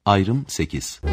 Ayrım 8.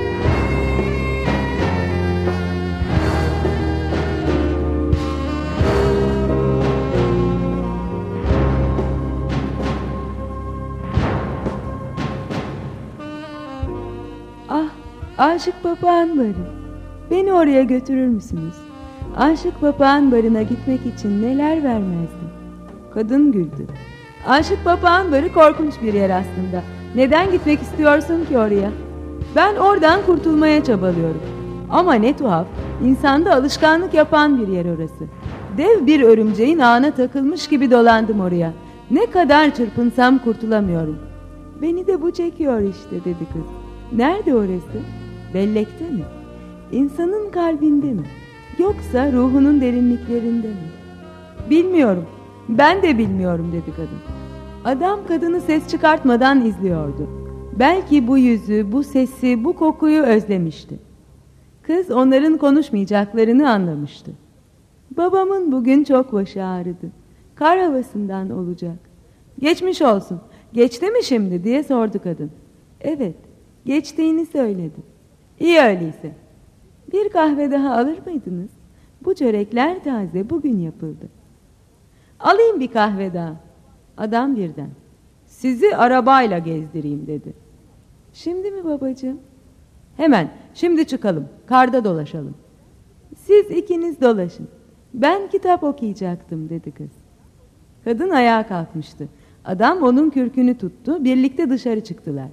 Aşık Papağan Barı. Beni oraya götürür müsünüz? Aşık Papağan Barı'na gitmek için neler vermezdim. Kadın güldü. Aşık Papağan Barı korkunç bir yer aslında. Neden gitmek istiyorsun ki oraya? Ben oradan kurtulmaya çabalıyorum. Ama ne tuhaf, insanda alışkanlık yapan bir yer orası. Dev bir örümceğin ağına takılmış gibi dolandım oraya. Ne kadar çırpınsam kurtulamıyorum. Beni de bu çekiyor işte, dedi kız. Nerede orası? Bellekte mi? İnsanın kalbinde mi? Yoksa ruhunun derinliklerinde mi? Bilmiyorum. Ben de bilmiyorum, dedi kadın. Adam kadını ses çıkartmadan izliyordu. Belki bu yüzü, bu sesi, bu kokuyu özlemişti. Kız onların konuşmayacaklarını anlamıştı. Babamın bugün çok başı ağrıdı. Kar havasından olacak. Geçmiş olsun. Geçti mi şimdi diye sordu kadın. Evet, geçtiğini söyledi. İyi öyleyse. Bir kahve daha alır mıydınız? Bu çörekler taze, bugün yapıldı. Alayım bir kahve daha. Adam birden. Sizi arabayla gezdireyim, dedi. Şimdi mi babacığım? Hemen, şimdi çıkalım, karda dolaşalım. Siz ikiniz dolaşın. Ben kitap okuyacaktım, dedi kız. Kadın ayağa kalkmıştı. Adam onun kürkünü tuttu, birlikte dışarı çıktılar.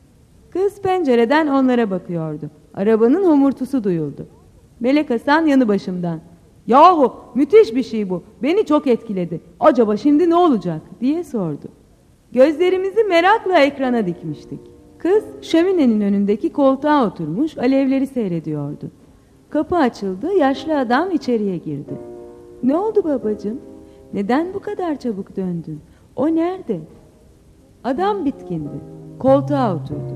Kız pencereden onlara bakıyordu. Arabanın homurtusu duyuldu. Melek Hasan yanı başımdan. Yahu müthiş bir şey bu. Beni çok etkiledi. Acaba şimdi ne olacak diye sordu. Gözlerimizi merakla ekrana dikmiştik. Kız şöminenin önündeki koltuğa oturmuş alevleri seyrediyordu. Kapı açıldı, yaşlı adam içeriye girdi. Ne oldu babacığım? Neden bu kadar çabuk döndün? O nerede? Adam bitkindi. Koltuğa oturdu.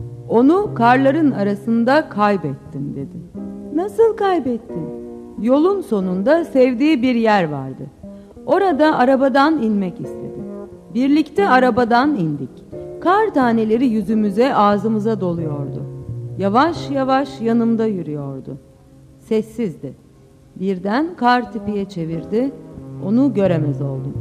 Onu karların arasında kaybettim, dedi. Nasıl kaybettin? Yolun sonunda sevdiği bir yer vardı. Orada arabadan inmek istedi. Birlikte arabadan indik. Kar taneleri yüzümüze, ağzımıza doluyordu. Yavaş yavaş yanımda yürüyordu. Sessizdi. Birden kar tipiye çevirdi. Onu göremez oldum.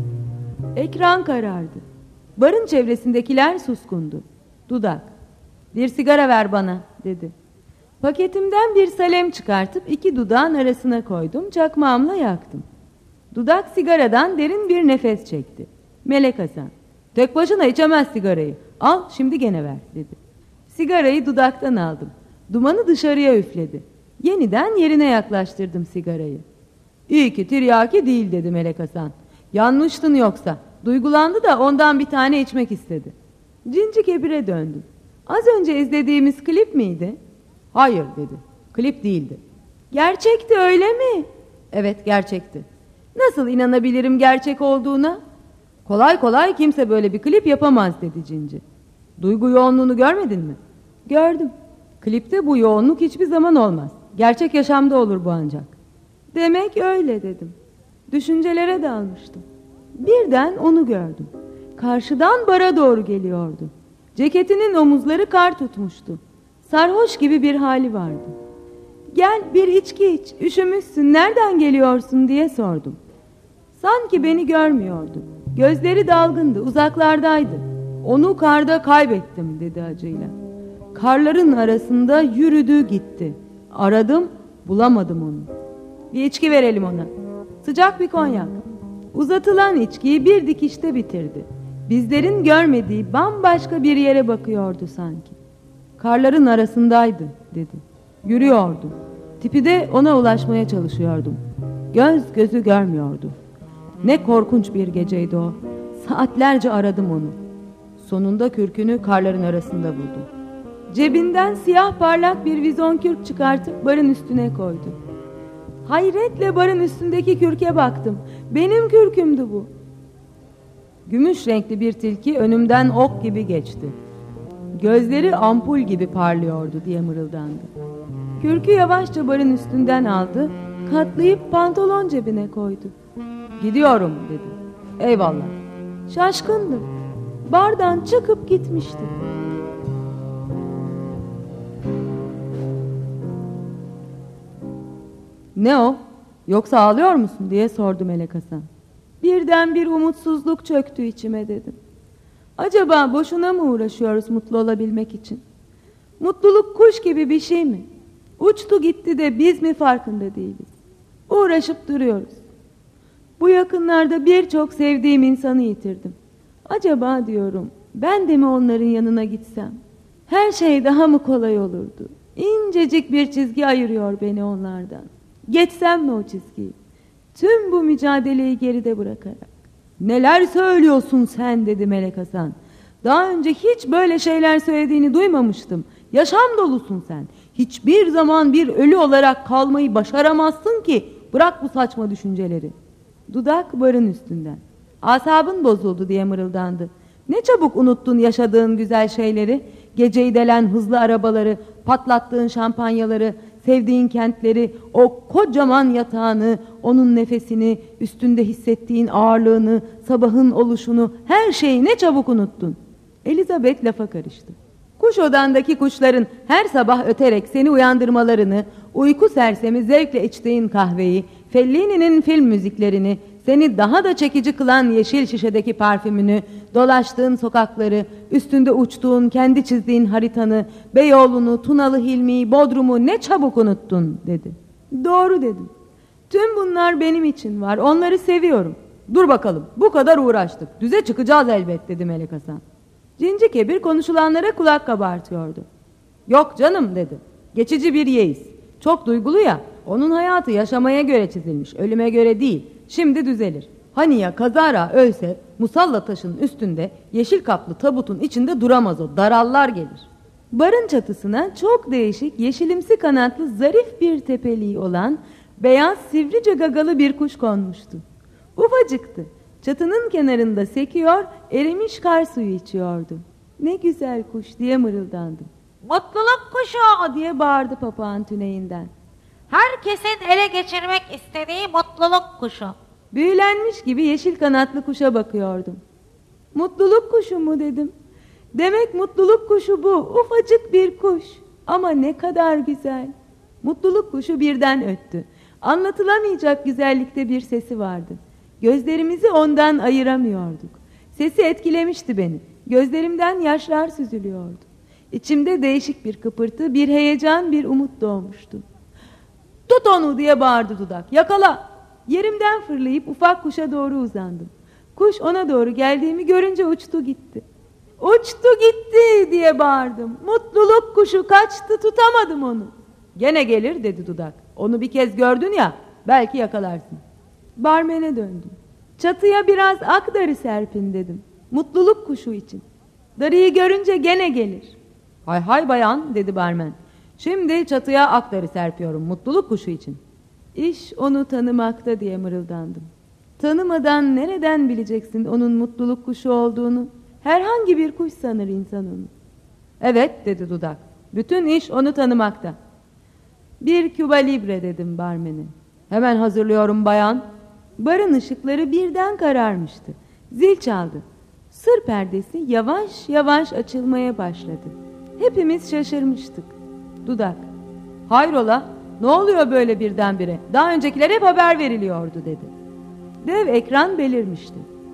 Ekran karardı. Barın çevresindekiler suskundu. Dudak. Bir sigara ver bana, dedi. Paketimden bir salem çıkartıp iki dudağın arasına koydum, çakmağımla yaktım. Dudak sigaradan derin bir nefes çekti. Melek Hasan, tek başına içemez sigarayı. Al şimdi gene ver, dedi. Sigarayı dudaktan aldım. Dumanı dışarıya üfledi. Yeniden yerine yaklaştırdım sigarayı. İyi ki tiryaki değil, dedi Melek Hasan. Yanmıştın yoksa. Duygulandı da ondan bir tane içmek istedi. Cinci Kebir'e döndüm. Az önce izlediğimiz klip miydi? Hayır, dedi. Klip değildi. Gerçekti, öyle mi? Evet, gerçekti. Nasıl inanabilirim gerçek olduğuna? Kolay kolay kimse böyle bir klip yapamaz, dedi Cinci. Duygu yoğunluğunu görmedin mi? Gördüm. Klipte bu yoğunluk hiçbir zaman olmaz. Gerçek yaşamda olur bu ancak. Demek öyle, dedim. Düşüncelere dalmıştım. Birden onu gördüm. Karşıdan bara doğru geliyordu. Ceketinin omuzları kar tutmuştu. Sarhoş gibi bir hali vardı. Gel bir içki iç, üşümüşsün, nereden geliyorsun diye sordum. Sanki beni görmüyordu. Gözleri dalgındı, uzaklardaydı. Onu karda kaybettim, dedi acıyla. Karların arasında yürüdü gitti. Aradım, bulamadım onu. Bir içki verelim ona. Sıcak bir konyak. Uzatılan içkiyi bir dikişte bitirdi. Bizlerin görmediği bambaşka bir yere bakıyordu sanki. Karların arasındaydı, dedi. Yürüyordu. Tipi de ona ulaşmaya çalışıyordum. Göz gözü görmüyordu. Ne korkunç bir geceydi o. Saatlerce aradım onu. Sonunda kürkünü karların arasında buldum. Cebinden siyah parlak bir vizon kürk çıkartıp barın üstüne koydu. Hayretle barın üstündeki kürke baktım. Benim kürkümdü bu. Gümüş renkli bir tilki önümden ok gibi geçti. Gözleri ampul gibi parlıyordu diye mırıldandı. Kürkü yavaşça barın üstünden aldı, katlayıp pantolon cebine koydu. Gidiyorum, dedi. Eyvallah. Şaşkındım. Bardan çıkıp gitmişti. Ne o? Yoksa ağlıyor musun diye sordu Melek Hasan. Birden bir umutsuzluk çöktü içime dedim. Acaba boşuna mı uğraşıyoruz mutlu olabilmek için? Mutluluk kuş gibi bir şey mi? Uçtu gitti de biz mi farkında değiliz? Uğraşıp duruyoruz. Bu yakınlarda birçok sevdiğim insanı yitirdim. Acaba diyorum, ben de mi onların yanına gitsem? Her şey daha mı kolay olurdu? İncecik bir çizgi ayırıyor beni onlardan. Geçsem mi o çizgiyi? Tüm bu mücadeleyi geride bırakarak. Neler söylüyorsun sen dedi Melek Hasan. Daha önce hiç böyle şeyler söylediğini duymamıştım. Yaşam dolusun sen. Hiçbir zaman bir ölü olarak kalmayı başaramazsın ki. Bırak bu saçma düşünceleri. Dudak barın üstünden. Asabın bozuldu diye mırıldandı. Ne çabuk unuttun yaşadığın güzel şeyleri. Geceyi delen hızlı arabaları, patlattığın şampanyaları, sevdiğin kentleri, o kocaman yatağını, onun nefesini, üstünde hissettiğin ağırlığını, sabahın oluşunu, her şeyi ne çabuk unuttun. Elizabeth lafa karıştı. Kuş odandaki kuşların her sabah öterek seni uyandırmalarını, uyku sersemi zevkle içtiğin kahveyi, Fellini'nin film müziklerini, seni daha da çekici kılan yeşil şişedeki parfümünü, dolaştığın sokakları, üstünde uçtuğun, kendi çizdiğin haritanı, Beyoğlu'nu, Tunalı Hilmi'yi, Bodrum'u ne çabuk unuttun dedi. Doğru dedim. Tüm bunlar benim için var, onları seviyorum. Dur bakalım, bu kadar uğraştık, düze çıkacağız elbet dedi Melek Hasan. Cinci Kebir konuşulanlara kulak kabartıyordu. Yok canım dedi. Geçici bir yeis. Çok duygulu ya. Onun hayatı yaşamaya göre çizilmiş. Ölüme göre değil. Şimdi düzelir. Hani ya kazara ölse musalla taşın üstünde yeşil kaplı tabutun içinde duramaz o. Darallar gelir. Barın çatısına çok değişik yeşilimsi kanatlı zarif bir tepeliği olan beyaz sivrice gagalı bir kuş konmuştu. Ufacıktı. Çatının kenarında sekiyor, erimiş kar suyu içiyordu. Ne güzel kuş diye mırıldandım. Mutluluk kuşu diye bağırdı papağan tüneyinden. Herkesin ele geçirmek istediği mutluluk kuşu. Büyülenmiş gibi yeşil kanatlı kuşa bakıyordum. Mutluluk kuşu mu dedim. Demek mutluluk kuşu bu, ufacık bir kuş. Ama ne kadar güzel. Mutluluk kuşu birden öttü. Anlatılamayacak güzellikte bir sesi vardı. Gözlerimizi ondan ayıramıyorduk. Sesi etkilemişti beni. Gözlerimden yaşlar süzülüyordu. İçimde değişik bir kıpırtı, bir heyecan, bir umut doğmuştu. Tut onu diye bağırdı dudak. Yakala! Yerimden fırlayıp ufak kuşa doğru uzandım. Kuş ona doğru geldiğimi görünce uçtu gitti. Uçtu gitti diye bağırdım. Mutluluk kuşu kaçtı, tutamadım onu. Gene gelir dedi dudak. Onu bir kez gördün ya, belki yakalarsın. Barmene döndüm. Çatıya biraz ak darı serpin dedim. Mutluluk kuşu için. Darıyı görünce gene gelir. Hay hay bayan dedi barmen. Şimdi çatıya ak darı serpiyorum mutluluk kuşu için. İş onu tanımakta diye mırıldandım. Tanımadan nereden bileceksin onun mutluluk kuşu olduğunu? Herhangi bir kuş sanır insan onu. Evet dedi dudak. Bütün iş onu tanımakta. Bir Cuba Libre dedim barmene. Hemen hazırlıyorum bayan. Barın ışıkları birden kararmıştı. Zil çaldı. Sır perdesi yavaş yavaş açılmaya başladı. Hepimiz şaşırmıştık. Dudak. Hayrola? Ne oluyor böyle birdenbire? Daha öncekiler hep haber veriliyordu dedi. Dev ekran belirmişti.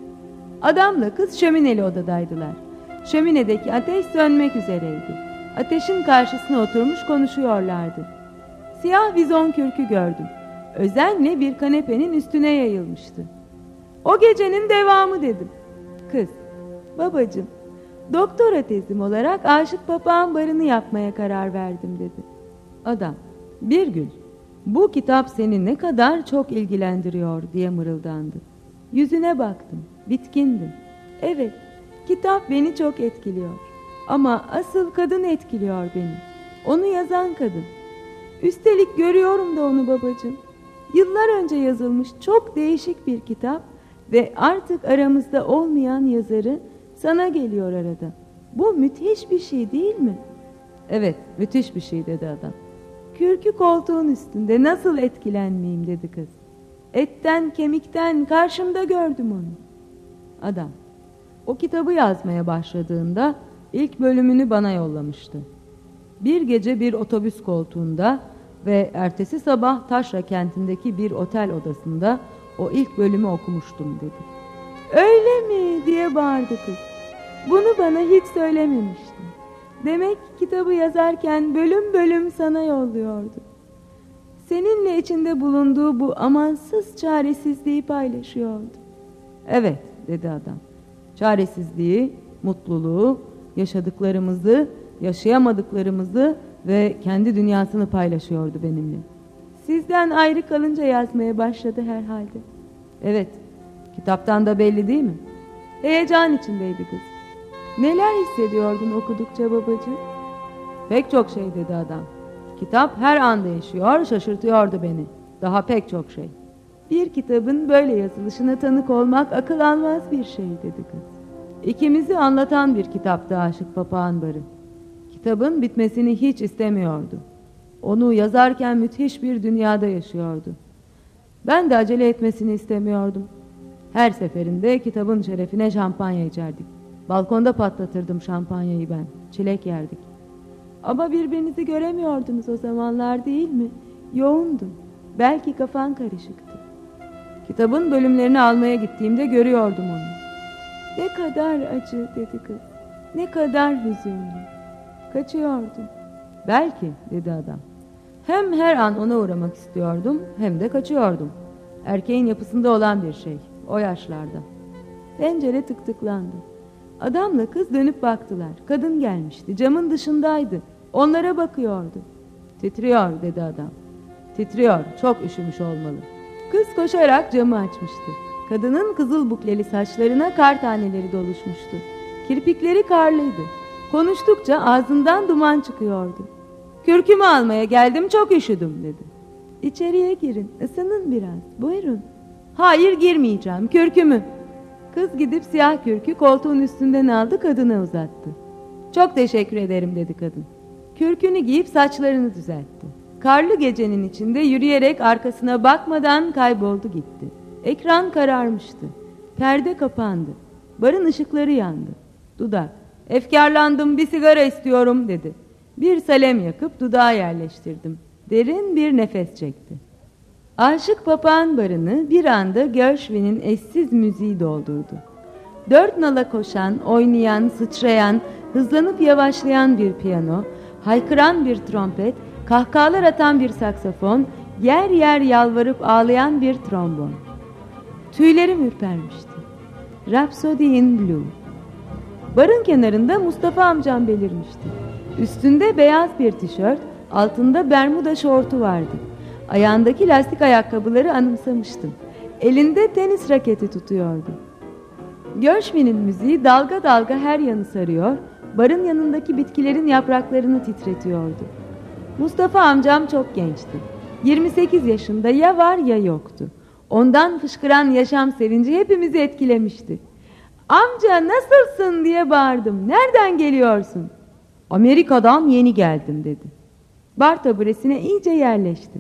Adamla kız şömineli odadaydılar. Şöminedeki ateş sönmek üzereydi. Ateşin karşısına oturmuş konuşuyorlardı. Siyah vizon kürkü gördüm. Özenle bir kanepenin üstüne yayılmıştı. O gecenin devamı dedim. Kız, babacığım, doktora tezim olarak Aşık Papağan Barı'nı yapmaya karar verdim dedi. Adam, bir gün, bu kitap seni ne kadar çok ilgilendiriyor diye mırıldandı. Yüzüne baktım, bitkindi. Evet, kitap beni çok etkiliyor. Ama asıl kadın etkiliyor beni. Onu yazan kadın. Üstelik görüyorum da onu babacığım. Yıllar önce yazılmış çok değişik bir kitap ve artık aramızda olmayan yazarı sana geliyor arada. Bu müthiş bir şey değil mi? Evet, müthiş bir şey dedi adam. Kürkü koltuğun üstünde, nasıl etkilenmeyeyim dedi kız. Etten kemikten karşımda gördüm onu. Adam, o kitabı yazmaya başladığında ilk bölümünü bana yollamıştı. Bir gece bir otobüs koltuğunda ve ertesi sabah Taşra kentindeki bir otel odasında o ilk bölümü okumuştum dedi. Öyle mi diye bağırdı kız. Bunu bana hiç söylememiştin. Demek kitabı yazarken bölüm bölüm sana yolluyordu. Seninle içinde bulunduğu bu amansız çaresizliği paylaşıyordu. Evet dedi adam. Çaresizliği, mutluluğu, yaşadıklarımızı, yaşayamadıklarımızı ve kendi dünyasını paylaşıyordu benimle. Sizden ayrı kalınca yazmaya başladı herhalde. Evet, kitaptan da belli değil mi? Heyecan içindeydi kız. Neler hissediyordun okudukça babacığım? Pek çok şey dedi adam. Kitap her an değişiyor, şaşırtıyordu beni. Daha pek çok şey. Bir kitabın böyle yazılışına tanık olmak akıl almaz bir şey dedi kız. İkimizi anlatan bir kitaptı Aşık Papağan Barı. Kitabın bitmesini hiç istemiyordu. Onu yazarken müthiş bir dünyada yaşıyordu. Ben de acele etmesini istemiyordum. Her seferinde kitabın şerefine şampanya içerdik. Balkonda patlatırdım şampanyayı ben. Çilek yerdik. Ama birbirinizi göremiyordunuz o zamanlar değil mi? Yoğundun. Belki kafan karışıktı. Kitabın bölümlerini almaya gittiğimde görüyordum onu. Ne kadar acı dedi kız. Ne kadar hüzünlü. Kaçıyordum. Belki dedi adam. Hem her an ona uğramak istiyordum hem de kaçıyordum. Erkeğin yapısında olan bir şey o yaşlarda. Pencere tıktıklandı. Adamla kız dönüp baktılar. Kadın gelmişti. Camın dışındaydı. Onlara bakıyordu. Titriyor dedi adam. Titriyor. Çok üşümüş olmalı. Kız koşarak camı açmıştı. Kadının kızıl bukleli saçlarına kar taneleri doluşmuştu. Kirpikleri karlıydı. Konuştukça ağzından duman çıkıyordu. Kürkümü almaya geldim, çok üşüdüm dedi. İçeriye girin, ısının biraz. Buyurun. Hayır, girmeyeceğim, kürkümü. Kız gidip siyah kürkü koltuğun üstünden aldı, kadına uzattı. Çok teşekkür ederim dedi kadın. Kürkünü giyip saçlarını düzeltti. Karlı gecenin içinde yürüyerek arkasına bakmadan kayboldu gitti. Ekran kararmıştı. Perde kapandı. Barın ışıkları yandı. Dudak. Efkarlandım, bir sigara istiyorum dedi. Bir salem yakıp dudağa yerleştirdim. Derin bir nefes çekti. Aşık Papağan Barı'nı bir anda Gershwin'in eşsiz müziği doldurdu. Dört nala koşan, oynayan, sıçrayan, hızlanıp yavaşlayan bir piyano, haykıran bir trompet, kahkahalar atan bir saksafon, yer yer yalvarıp ağlayan bir trombon. Tüylerim ürpermişti. Rhapsody in Blue. Barın kenarında Mustafa amcam belirmişti. Üstünde beyaz bir tişört, altında bermuda şortu vardı. Ayağındaki lastik ayakkabıları anımsamıştım. Elinde tenis raketi tutuyordu. Gershwin'in müziği dalga dalga her yanı sarıyor, barın yanındaki bitkilerin yapraklarını titretiyordu. Mustafa amcam çok gençti. 28 yaşında, ya var ya yoktu. Ondan fışkıran yaşam sevinci hepimizi etkilemişti. Amca nasılsın diye bağırdım. Nereden geliyorsun? Amerika'dan yeni geldim dedi. Bar taburesine iyice yerleşti.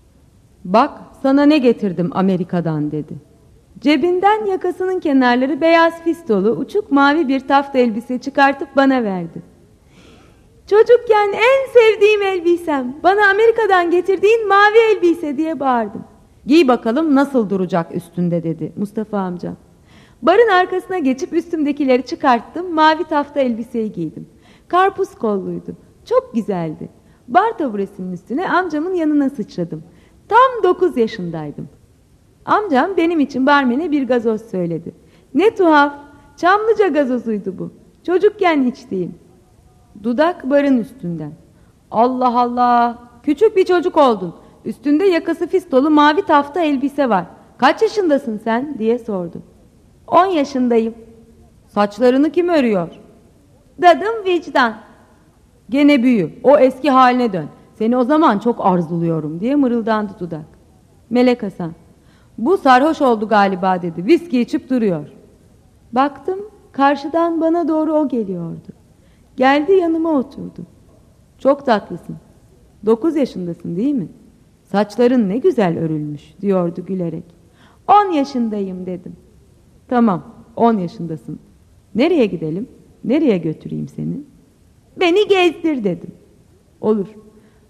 Bak sana ne getirdim Amerika'dan dedi. Cebinden yakasının kenarları beyaz fistolu uçuk mavi bir tafta elbise çıkartıp bana verdi. Çocukken en sevdiğim elbisem, bana Amerika'dan getirdiğin mavi elbise diye bağırdım. Giy bakalım nasıl duracak üstünde dedi Mustafa amcam. Barın arkasına geçip üstümdekileri çıkarttım, mavi tafta elbiseyi giydim. Karpuz kolluydu, çok güzeldi. Bar taburesinin üstüne amcamın yanına sıçradım. Tam 9 yaşındaydım. Amcam benim için barmene bir gazoz söyledi. Ne tuhaf, Çamlıca gazozuydu bu. Çocukken içtiğim. Dudak barın üstünden. Allah Allah, küçük bir çocuk oldun. Üstünde yakası fistolu mavi tafta elbise var. Kaç yaşındasın sen diye sordu. 10 yaşındayım. Saçlarını kim örüyor? Dadım vicdan. Gene büyü, o eski haline dön. Seni o zaman çok arzuluyorum diye mırıldandı dudak. Melek Hasan. Bu sarhoş oldu galiba dedi. Viski içip duruyor. Baktım karşıdan bana doğru o geliyordu. Geldi yanıma oturdu. Çok tatlısın. 9 yaşındasın değil mi? Saçların ne güzel örülmüş diyordu gülerek. 10 yaşındayım dedim. Tamam 10 yaşındasın. Nereye gidelim? Nereye götüreyim seni? Beni gezdir dedim. Olur.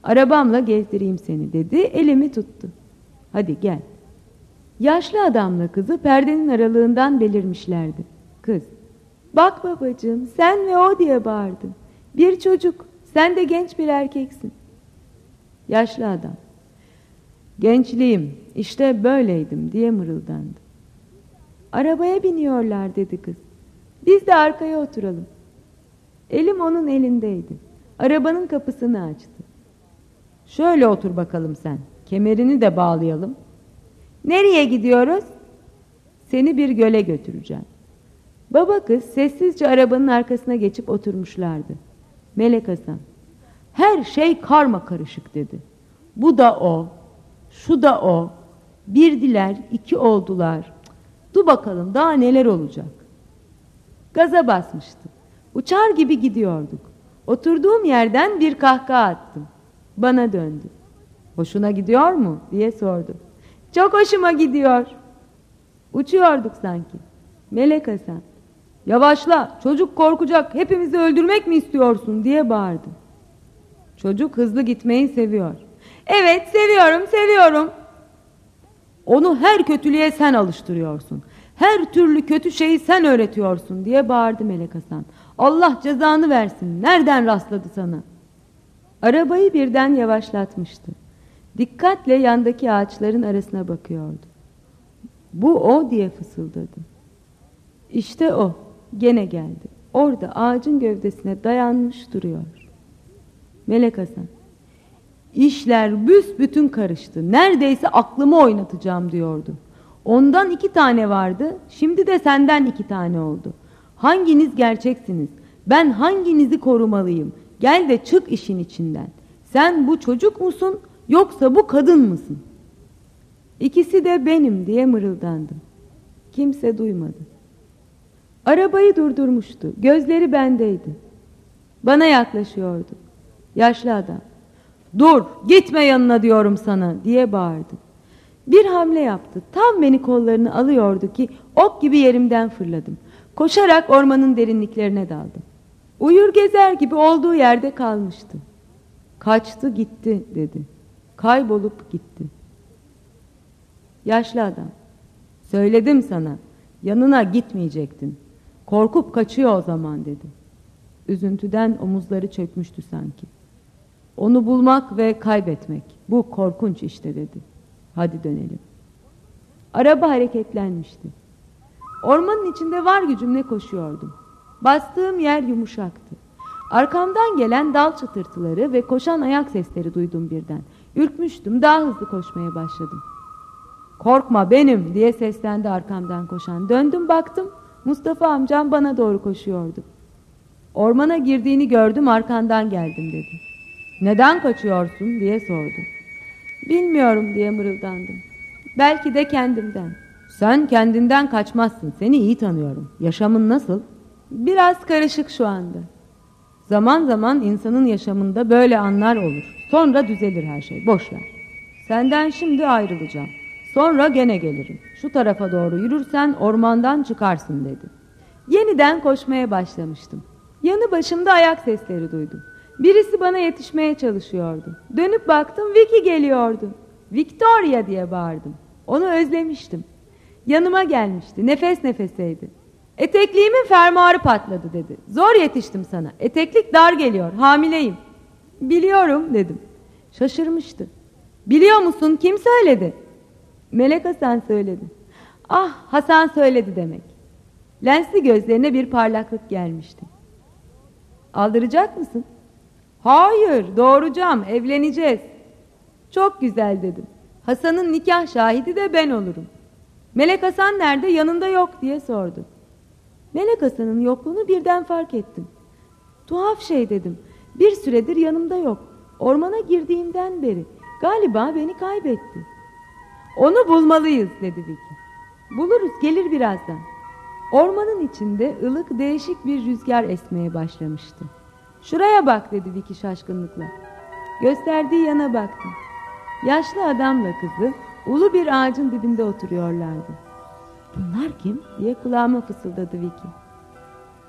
Arabamla gezdireyim seni dedi, elimi tuttu. Hadi gel. Yaşlı adamla kızı perdenin aralığından belirmişlerdi. Kız, bak babacığım, sen ve o diye bağırdı. Bir çocuk, sen de genç bir erkeksin. Yaşlı adam, gençliğim, işte böyleydim diye mırıldandı. Arabaya biniyorlar dedi kız. Biz de arkaya oturalım. Elim onun elindeydi. Arabanın kapısını açtı. Şöyle otur bakalım sen. Kemerini de bağlayalım. Nereye gidiyoruz? Seni bir göle götüreceğim. Baba kız sessizce arabanın arkasına geçip oturmuşlardı. Melek Hasan, her şey karma karışık dedi. Bu da o, şu da o. Birdiler, iki oldular. Dur bakalım daha neler olacak. Gaza basmıştım. Uçar gibi gidiyorduk. Oturduğum yerden bir kahkaha attım. Bana döndü. Hoşuna gidiyor mu diye sordu. Çok hoşuma gidiyor. Uçuyorduk sanki. Melek Hasan, yavaşla, çocuk korkacak, hepimizi öldürmek mi istiyorsun diye bağırdı. Çocuk hızlı gitmeyi seviyor. Evet, seviyorum. Onu her kötülüğe sen alıştırıyorsun. Her türlü kötü şeyi sen öğretiyorsun diye bağırdı Melek Hasan. Allah cezanı versin. Nereden rastladı sana? Arabayı birden yavaşlatmıştı. Dikkatle yandaki ağaçların arasına bakıyordu. Bu o diye fısıldadı. İşte o. Gene geldi. Orada ağacın gövdesine dayanmış duruyor. Melek Hasan, İşler büsbütün karıştı. Neredeyse aklımı oynatacağım diyordu. Ondan 2 tane vardı, şimdi de senden 2 tane oldu. Hanginiz gerçeksiniz? Ben hanginizi korumalıyım? Gel de çık işin içinden. Sen bu çocuk musun, yoksa bu kadın mısın? İkisi de benim diye mırıldandım. Kimse duymadı. Arabayı durdurmuştu. Gözleri bendeydi. Bana yaklaşıyordu. Yaşlı adam, dur, gitme yanına diyorum sana diye bağırdı. Bir hamle yaptı. Tam beni kollarını alıyordu ki ok gibi yerimden fırladım. Koşarak ormanın derinliklerine daldım. Uyur gezer gibi olduğu yerde kalmıştı. Kaçtı gitti dedi. Kaybolup gitti. Yaşlı adam, söyledim sana, yanına gitmeyecektin. Korkup kaçıyor o zaman dedi. Üzüntüden omuzları çökmüştü sanki. Onu bulmak ve kaybetmek, bu korkunç işte dedi. Hadi dönelim. Araba hareketlenmişti. Ormanın içinde var gücümle koşuyordum. Bastığım yer yumuşaktı. Arkamdan gelen dal çıtırtıları ve koşan ayak sesleri duydum birden. Ürkmüştüm, daha hızlı koşmaya başladım. Korkma benim diye seslendi arkamdan koşan. Döndüm baktım, Mustafa amcam bana doğru koşuyordu. Ormana girdiğini gördüm, arkandan geldim dedi. Neden kaçıyorsun diye sordu. Bilmiyorum diye mırıldandım. Belki de kendimden. Sen kendinden kaçmazsın, seni iyi tanıyorum. Yaşamın nasıl? Biraz karışık şu anda. Zaman zaman insanın yaşamında böyle anlar olur. Sonra düzelir her şey, boş ver. Senden şimdi ayrılacağım. Sonra gene gelirim. Şu tarafa doğru yürürsen ormandan çıkarsın dedi. Yeniden koşmaya başlamıştım. Yanı başımda ayak sesleri duydum. Birisi bana yetişmeye çalışıyordu. Dönüp baktım, Vicky geliyordu. Victoria diye bağırdım. Onu özlemiştim. Yanıma gelmişti, nefes nefeseydi. Etekliğimin fermuarı patladı dedi. Zor yetiştim sana. Eteklik dar geliyor, hamileyim. Biliyorum dedim. Şaşırmıştı. Biliyor musun, kim söyledi? Melek Hasan söyledi. Ah, Hasan söyledi demek. Lensli gözlerine bir parlaklık gelmişti. Aldıracak mısın? Hayır, doğuracağım, evleneceğiz. Çok güzel dedim. Hasan'ın nikah şahidi de ben olurum. Melek Hasan nerede, yanında yok diye sordu. Melek Hasan'ın yokluğunu birden fark ettim. Tuhaf şey dedim. Bir süredir yanımda yok. Ormana girdiğimden beri. Galiba beni kaybetti. Onu bulmalıyız dedi Vicky. Buluruz, gelir birazdan. Ormanın içinde ılık değişik bir rüzgar esmeye başlamıştı. Şuraya bak dedi Vicky şaşkınlıkla. Gösterdiği yana baktım. Yaşlı adamla kızı ulu bir ağacın dibinde oturuyorlardı. Bunlar kim diye kulağıma fısıldadı Vicky.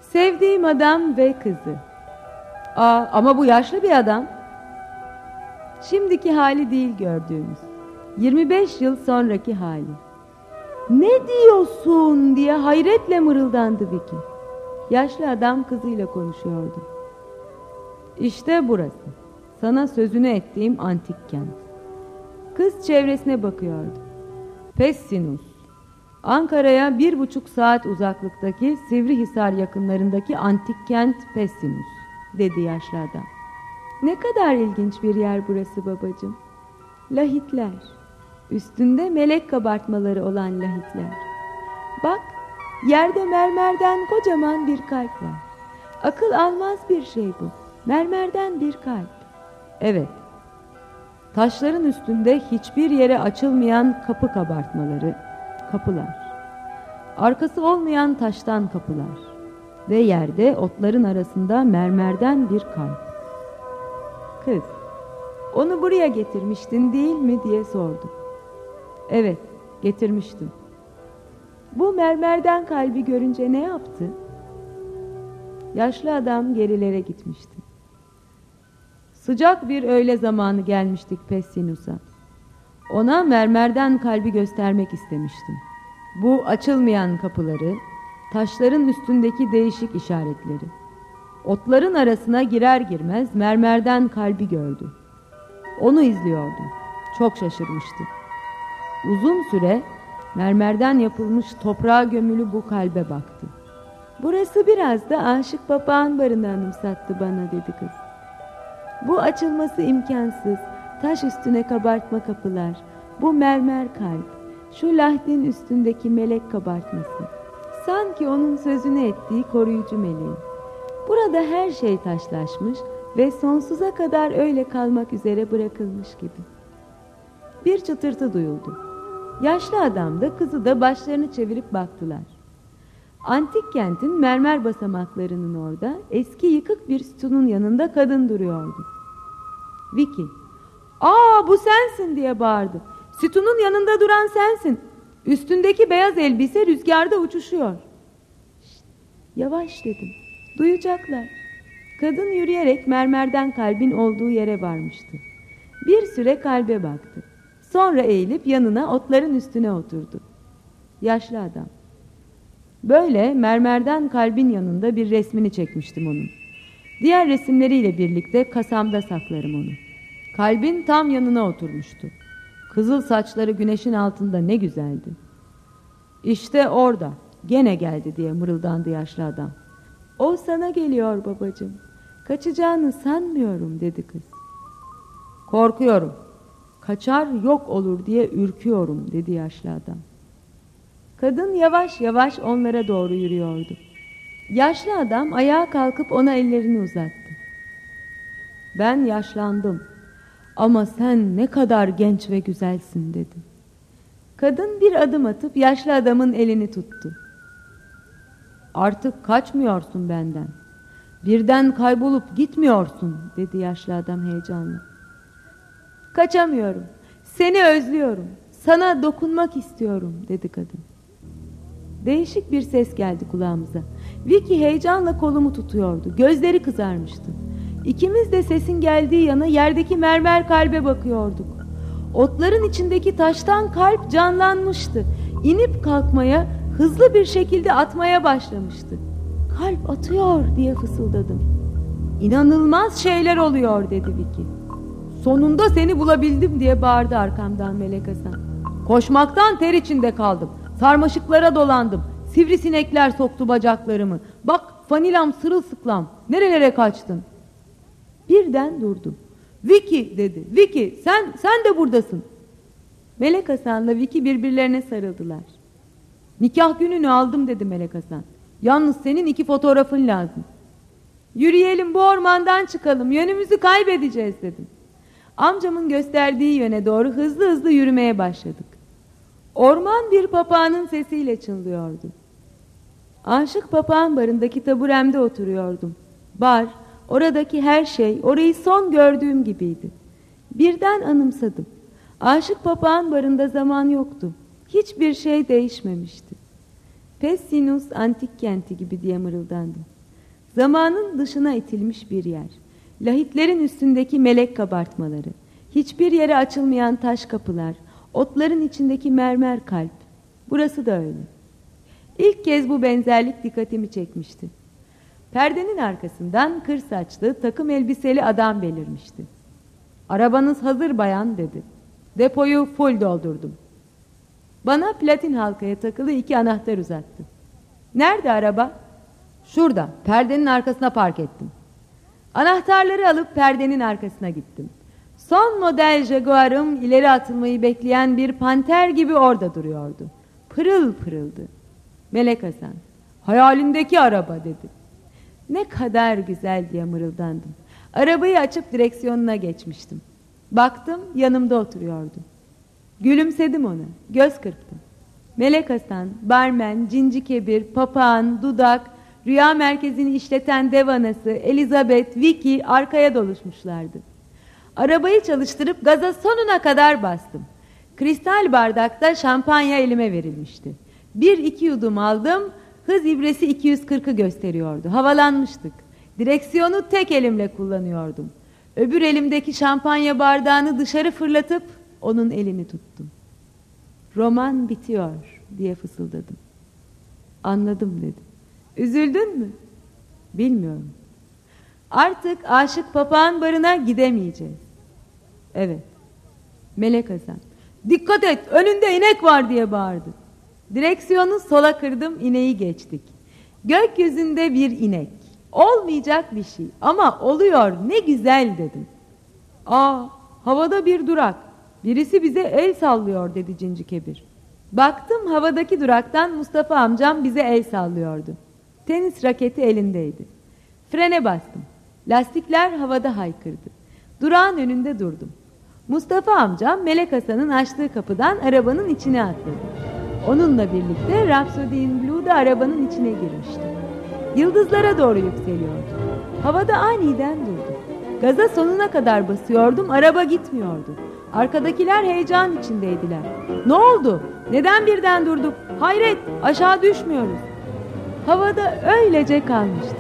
Sevdiğim adam ve kızı. Ama bu yaşlı bir adam. Şimdiki hali değil gördüğümüz. 25 yıl sonraki hali. "Ne diyorsun?" diye hayretle mırıldandı Vicky. Yaşlı adam kızıyla konuşuyordu. "İşte burası. Sana sözünü ettiğim antik kent." Kız çevresine bakıyordu. Pessinus. Ankara'ya 1,5 saat uzaklıktaki Sivrihisar yakınlarındaki antik kent Pessinus, dedi yaşlı adam. "Ne kadar ilginç bir yer burası babacığım. Lahitler. Üstünde melek kabartmaları olan lahitler. Bak, yerde mermerden kocaman bir kalp var. Akıl almaz bir şey bu. Mermerden bir kalp." "Evet. Taşların üstünde hiçbir yere açılmayan kapı kabartmaları, kapılar. Arkası olmayan taştan kapılar. Ve yerde otların arasında mermerden bir kalp." Kız, "Onu buraya getirmiştin değil mi?" diye sordu. "Evet, getirmiştim." "Bu mermerden kalbi görünce ne yaptı?" Yaşlı adam gerilere gitmişti. Sıcak bir öğle zamanı gelmiştik Pessinus'a. Ona mermerden kalbi göstermek istemiştim. Bu açılmayan kapıları, taşların üstündeki değişik işaretleri. Otların arasına girer girmez mermerden kalbi gördü. Onu izliyordum. Çok şaşırmıştı. Uzun süre mermerden yapılmış toprağa gömülü bu kalbe baktı. "Burası biraz da Aşık Papağan Barı'nı anımsattı bana," dedi kız. "Bu açılması imkansız, taş üstüne kabartma kapılar, bu mermer kalp, şu lahdin üstündeki melek kabartması. Sanki onun sözünü ettiği koruyucu meleği. Burada her şey taşlaşmış ve sonsuza kadar öyle kalmak üzere bırakılmış gibi." Bir çıtırtı duyuldu. Yaşlı adam da kızı da başlarını çevirip baktılar. Antik kentin mermer basamaklarının orada eski yıkık bir sütunun yanında kadın duruyordu. Vicky, "Aa, bu sensin!" diye bağırdı. "Sütunun yanında duran sensin. Üstündeki beyaz elbise rüzgarda uçuşuyor." "Şşt, yavaş," dedim. "Duyacaklar." Kadın yürüyerek mermerden kalbin olduğu yere varmıştı. Bir süre kalbe baktı. Sonra eğilip yanına otların üstüne oturdu. Yaşlı adam, "Böyle mermerden kalbin yanında bir resmini çekmiştim onun. Diğer resimleriyle birlikte kasamda saklarım onu. Kalbin tam yanına oturmuştu. Kızıl saçları güneşin altında ne güzeldi." "İşte orada, gene geldi," diye mırıldandı yaşlı adam. "O sana geliyor babacığım. Kaçacağını sanmıyorum," dedi kız. "Korkuyorum. Kaçar yok olur diye ürküyorum," dedi yaşlı adam. Kadın yavaş yavaş onlara doğru yürüyordu. Yaşlı adam ayağa kalkıp ona ellerini uzattı. "Ben yaşlandım ama sen ne kadar genç ve güzelsin," dedi. Kadın bir adım atıp yaşlı adamın elini tuttu. "Artık kaçmıyorsun benden. Birden kaybolup gitmiyorsun," dedi yaşlı adam heyecanla. "Kaçamıyorum. Seni özlüyorum. Sana dokunmak istiyorum," dedi kadın. Değişik bir ses geldi kulağımıza. Vicky heyecanla kolumu tutuyordu. Gözleri kızarmıştı. İkimiz de sesin geldiği yana yerdeki mermer kalbe bakıyorduk. Otların içindeki taştan kalp canlanmıştı. İnip kalkmaya, hızlı bir şekilde atmaya başlamıştı. "Kalp atıyor," diye fısıldadım. "İnanılmaz şeyler oluyor," dedi Vicky. "Sonunda seni bulabildim," diye bağırdı arkamdan Melek Hasan. "Koşmaktan ter içinde kaldım. Sarmaşıklara dolandım. Sivrisinekler soktu bacaklarımı. Bak, fanilam sırılsıklam. Nerelere kaçtın?" Birden durdum. "Vicky," dedi. "Vicky, sen de buradasın." Melek Hasan'la Vicky birbirlerine sarıldılar. "Nikah gününü aldım," dedi Melek Hasan. "Yalnız senin 2 fotoğrafın lazım." "Yürüyelim, bu ormandan çıkalım. Yönümüzü kaybedeceğiz," dedim. Amcamın gösterdiği yöne doğru hızlı hızlı yürümeye başladık. Orman bir papağanın sesiyle çınlıyordu. Aşık Papağan Barı'ndaki taburemde oturuyordum. Bar, oradaki her şey, orayı son gördüğüm gibiydi. Birden anımsadım. Aşık Papağan Barı'nda zaman yoktu. Hiçbir şey değişmemişti. Pessinus antik kenti gibi diye mırıldandım. Zamanın dışına itilmiş bir yer. Lahitlerin üstündeki melek kabartmaları. Hiçbir yere açılmayan taş kapılar, otların içindeki mermer kalp. Burası da öyle. İlk kez bu benzerlik dikkatimi çekmişti. Perdenin arkasından kır saçlı, takım elbiseli adam belirmişti. "Arabanız hazır bayan," dedi. "Depoyu full doldurdum." Bana platin halkaya takılı 2 anahtar uzattı. "Nerede araba?" "Şurada, perdenin arkasına park ettim." Anahtarları alıp perdenin arkasına gittim. Son model Jaguar'ım ileri atılmayı bekleyen bir panter gibi orada duruyordu. Pırıl pırıldı. "Melek Hasan, hayalindeki araba," dedi. "Ne kadar güzel," diye mırıldandım. Arabayı açıp direksiyonuna geçmiştim. Baktım, yanımda oturuyordu. Gülümsedim ona, göz kırptım. Melek Hasan, barmen, cinci kebir, papağan, dudak, rüya merkezini işleten dev anası, Elizabeth, Vicky arkaya doluşmuşlardı. Arabayı çalıştırıp gaza sonuna kadar bastım. Kristal bardakta şampanya elime verilmişti. 1-2 yudum aldım, hız ibresi 240'ı gösteriyordu. Havalanmıştık. Direksiyonu tek elimle kullanıyordum. Öbür elimdeki şampanya bardağını dışarı fırlatıp onun elini tuttum. "Roman bitiyor," diye fısıldadım. "Anladım," dedi. "Üzüldün mü?" "Bilmiyorum." "Artık Aşık Papağan Barı'na gidemeyeceğiz." "Evet." Melek Hasan, "Dikkat et, önünde inek var," diye bağırdı. Direksiyonu sola kırdım, ineği geçtik. Gökyüzünde bir inek. Olmayacak bir şey ama oluyor, ne güzel dedim. Havada bir durak. Birisi bize el sallıyor," dedi cinci kebir. Baktım, havadaki duraktan Mustafa amcam bize el sallıyordu. Tenis raketi elindeydi. Frene bastım. Lastikler havada haykırdı. Durağın önünde durdum. Mustafa amcam Melek Hasan'ın açtığı kapıdan arabanın içine atladı. Onunla birlikte Rhapsody in Blue da arabanın içine girmişti. Yıldızlara doğru yükseliyordu. Havada aniden durdu. Gaza sonuna kadar basıyordum, araba gitmiyordu. Arkadakiler heyecan içindeydiler. "Ne oldu? Neden birden durduk? Hayret, aşağı düşmüyoruz." Havada öylece kalmıştı.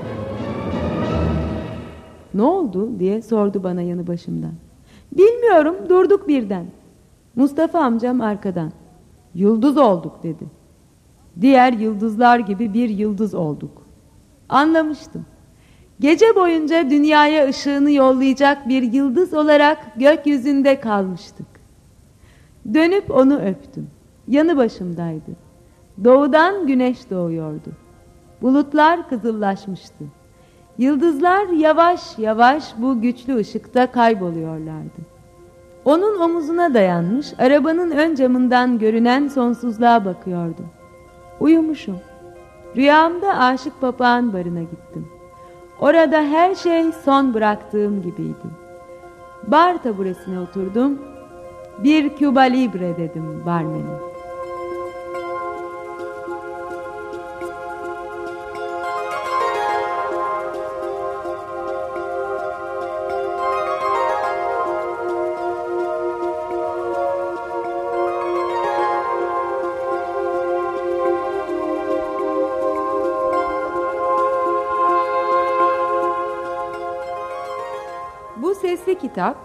"Ne oldu?" diye sordu bana yanı başımdan. "Bilmiyorum, durduk birden." Mustafa amcam arkadan. "Yıldız olduk," dedi. "Diğer yıldızlar gibi bir yıldız olduk." Anlamıştım. Gece boyunca dünyaya ışığını yollayacak bir yıldız olarak gökyüzünde kalmıştık. Dönüp onu öptüm. Yanı başımdaydı. Doğudan güneş doğuyordu. Bulutlar kızıllaşmıştı. Yıldızlar yavaş yavaş bu güçlü ışıkta kayboluyorlardı. Onun omuzuna dayanmış, arabanın ön camından görünen sonsuzluğa bakıyordum. Uyumuşum. Rüyamda Aşık Papağan Barı'na gittim. Orada her şey son bıraktığım gibiydi. Bar taburesine oturdum. "Bir Cuba Libre," dedim barmene. Bu sesli kitap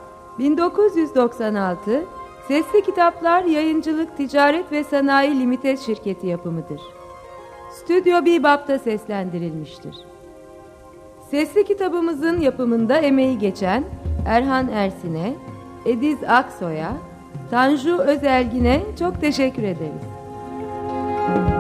1996 Sesli Kitaplar Yayıncılık Ticaret ve Sanayi Limited şirketi yapımıdır. Stüdyo Bebop'ta seslendirilmiştir. Sesli kitabımızın yapımında emeği geçen Erhan Ersin'e, Ediz Aksoy'a, Tanju Özelgin'e çok teşekkür ederiz.